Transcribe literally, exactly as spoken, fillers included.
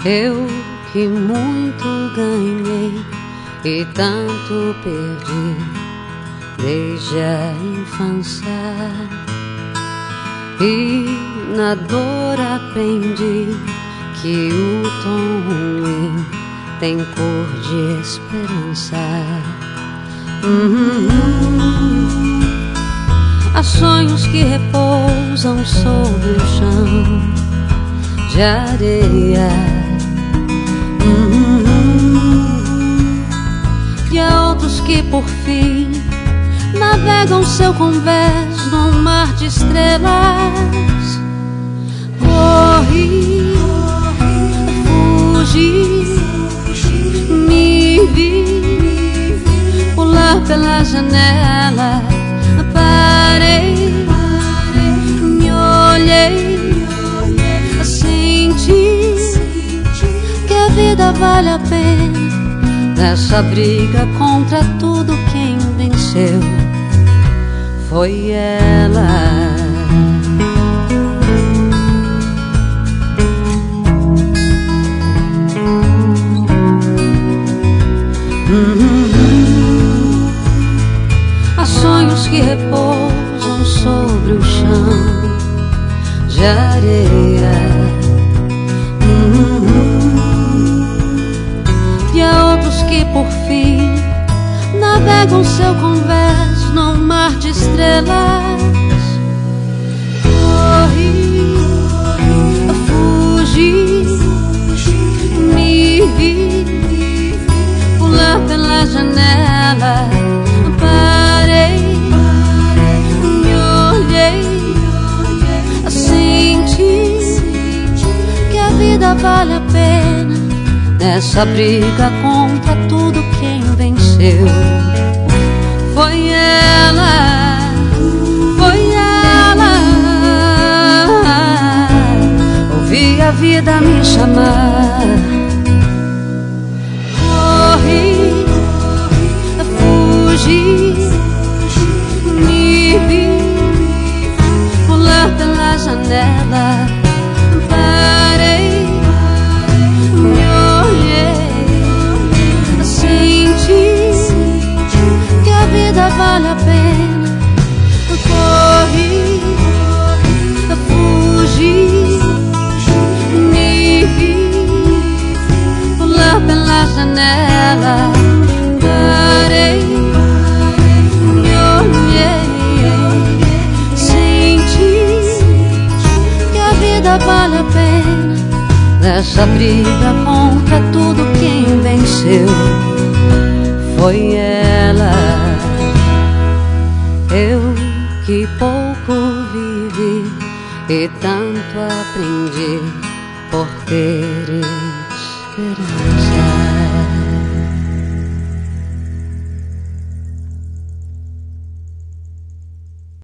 Eu que muito ganhei e tanto perdi desde a infância, e na dor aprendi que o tom ruim tem cor de esperança. Uhum. Há sonhos que repousam sobre o chão de areia, uhum. E há outros que por fim navegam seu convés num mar de estrelas. Corri, fugi, me vi pular pela janela. Parei, me olhei, senti que a vida vale a pena. Nessa briga contra tudo, quem venceu foi ela. Uhum. Há sonhos que repousam sobre o chão de areia, uhum. E há outros que por fim navegam seu convés num mar de estrelas. Corri, fugi, me vi pular pela janela. Parei, me olhei, senti que a vida vale a pena. Nessa briga contra tudo, quem venceu foi ela, foi ela. Ouvi a vida me chamar. Corri, fugi, me vi pular pela janela. Parei, me olhei, senti que a vida vale a pena. Corri, fugi, me vi pular pela janela. Parei, me olhei, senti que a vida vale a pena. Nessa briga contra tudo, quem venceu foi ela. Eu que pouco vivi e tanto aprendi por ter esperança.